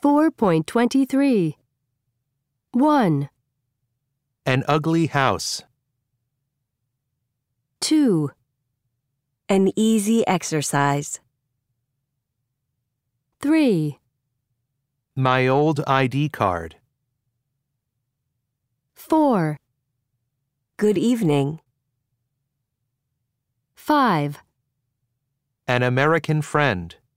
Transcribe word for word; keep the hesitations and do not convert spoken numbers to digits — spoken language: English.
four point two three. one, An ugly house. two, An easy exercise. three, My old I D card. four, Good evening. five. An American friend.